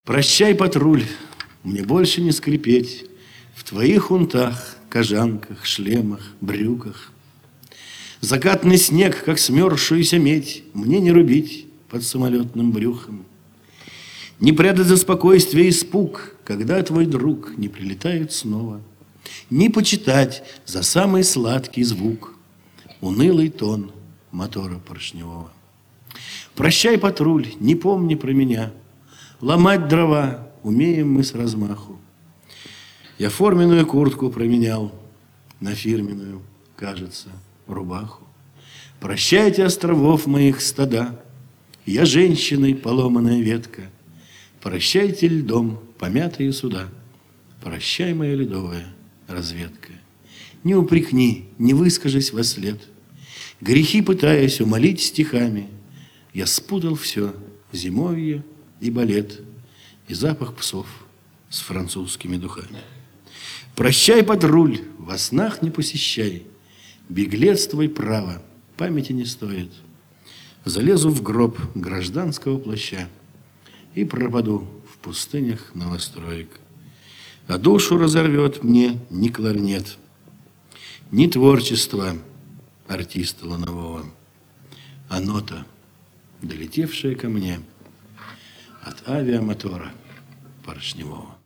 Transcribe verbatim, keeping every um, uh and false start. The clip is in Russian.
Прощай, патруль, мне больше не скрипеть в твоих унтах, кожанках, шлемах, брюках. Закатный снег, как смерзшуюся медь, мне не рубить под самолетным брюхом. Не прятать за спокойствие испуг, когда твой друг не прилетает снова. Не почитать за самый сладкий звук унылый тон мотора поршневого. Прощай, патруль, не помни про меня. Ломать дрова умеем мы с размаху. Я форменную куртку променял на фирменную, кажется, рубаху. Прощайте островов моих стада, я женщиной поломанная ветка. Прощайте льдом помятые суда, прощай, моя ледовая разведка. Не упрекни, не выскажись во след, грехи пытаясь умолить стихами. Я спутал все, зимовье и балет, и запах псов с французскими духами. Прощай, патруль, во снах не посещай, беглец твой право памяти не стоит. Залезу в гроб гражданского плаща и пропаду в пустынях новостроек. А душу разорвет мне ни кларнет, ни творчество артиста ланового, а нота, долетевшая ко мне от авиамотора поршневого.